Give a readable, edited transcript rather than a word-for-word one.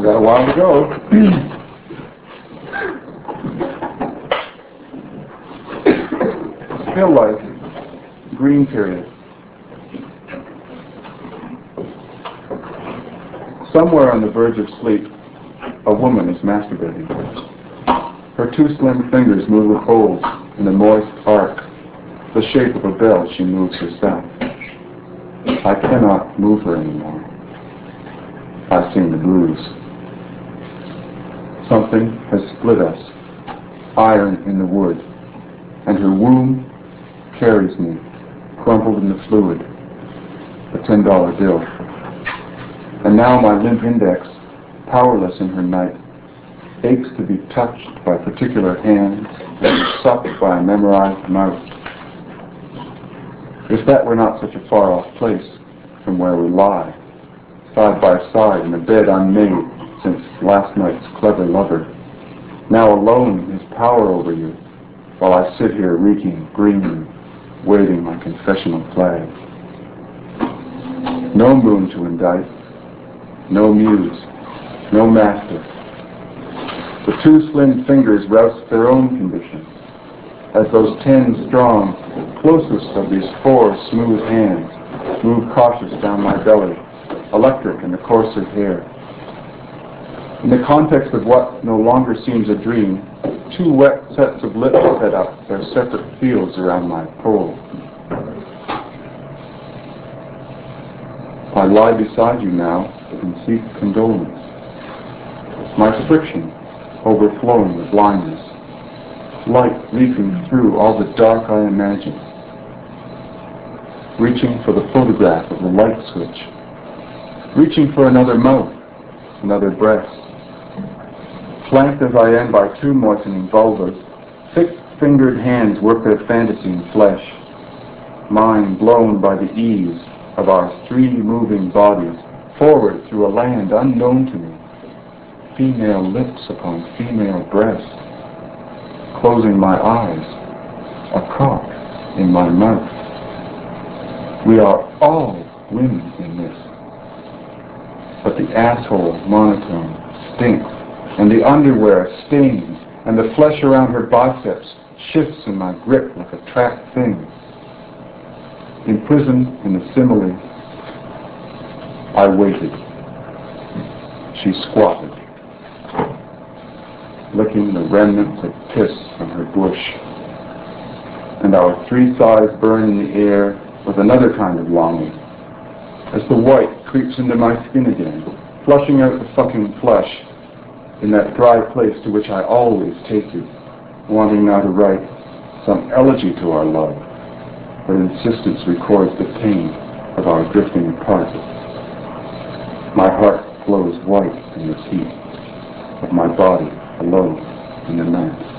We got a while to go. Still life, green period. Somewhere on the verge of sleep, a woman is masturbating. Her two slim fingers move with holes in a moist arc, the shape of a bell she moves herself. I cannot move her anymore. I sing the blues. Something has split us, iron in the wood, and her womb carries me, crumpled in the fluid, a $10 bill. And now my limp index, powerless in her night, aches to be touched by particular hands and sucked by a memorized mouth. If that were not such a far-off place from where we lie, side by side in a bed unmade since last night's clever lover, now alone in his power over you, while I sit here reeking green, waving my confessional flag. No moon to indict, no muse, no master. The two slim fingers roust their own condition, as those 10 strong, closest of these 4 smooth hands move cautious down my belly, electric in the coarser hair. In the context of what no longer seems a dream, 2 wet sets of lips set up their separate fields around my pole. I lie beside you now and seek condolence. My friction overflowing with blindness, light leaping through all the dark I imagine, reaching for the photograph of the light switch, reaching for another mouth, another breast. Flanked as I am by 2 moistening vulvas, thick-fingered hands work their fantasy in flesh, mine blown by the ease of our 3 moving bodies forward through a land unknown to me, female lips upon female breast, closing my eyes, a cock in my mouth. We are all women in this, but the asshole monotone stinks, and the underwear stings, and the flesh around her biceps shifts in my grip like a trapped thing. Imprisoned in the simile, I waited. She squatted, licking the remnants of piss from her bush, and our 3 thighs burn in the air with another kind of longing, as the white creeps into my skin again, flushing out the fucking flesh in that dry place to which I always take you, wanting now to write some elegy to our love, but insistence records the pain of our drifting apart. My heart glows white in this heat of my body alone in the night.